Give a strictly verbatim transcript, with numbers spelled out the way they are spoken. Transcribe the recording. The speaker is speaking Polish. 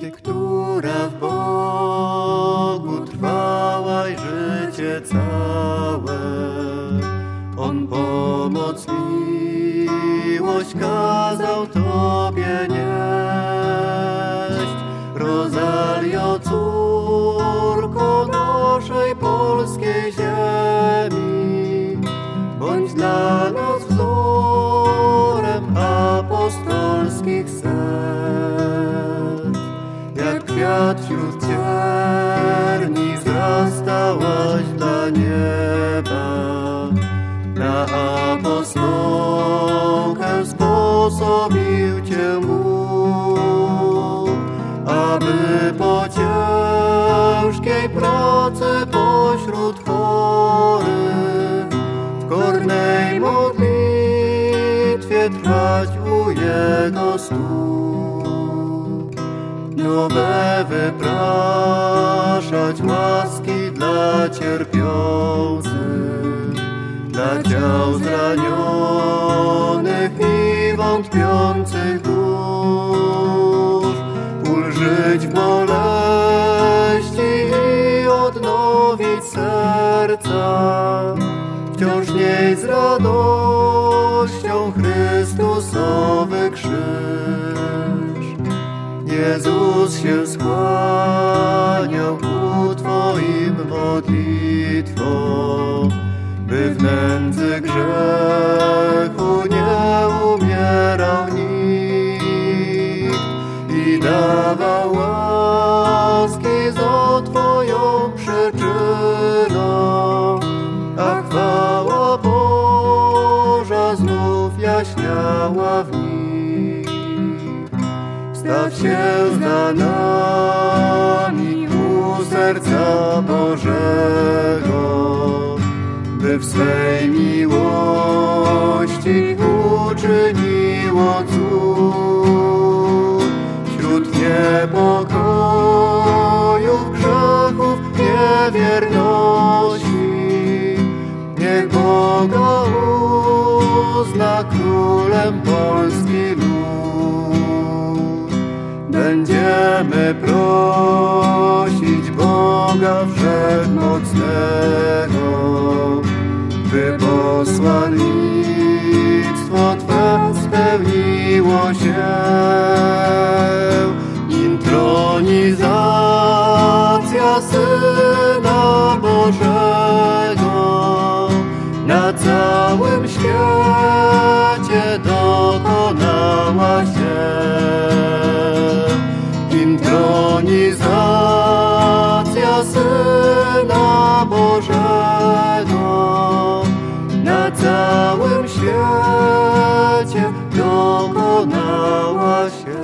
Ty, która w Bogu trwałaś życie całe, On pomoc, miłość kazał Tobie nieść. Rozalio, córko naszej polskiej ziemi, bądź dla nas wzorem apostolskich serc. Jak kwiat wśród cierni wzrastałaś dla nieba, na apostołkę sposobił Cię Bóg, aby po ciężkiej pracy pośród chorych w kornej modlitwie trwać u Jego stóp, nowe wypraszać łaski dla cierpiących, dla ciał zranionych i wątpiących dusz, ulżyć w boleści i odnowić serca, wciąż nieść z radością Chrystusowy krzyż. Jezus się skłaniał ku Twoim modlitwom, by w nędzy grzechu nie umierał nikt, i dawał łaski za Twoją przyczyną, a chwała Boża znów jaśniała w nich. Staw się znamionami u serca Bożego, by w swej miłości uczyniło cud. Wśród niepokojów, grzechów, niewierności, niech Boga uzna królem polski lud. Będziemy prosić Boga Wszechmocnego, by posłannictwo Twe spełniło się. Intronizacja Syna Bożego na całym świecie dokonała się. Intronizacja Syna Bożego na całym świecie dokonała się.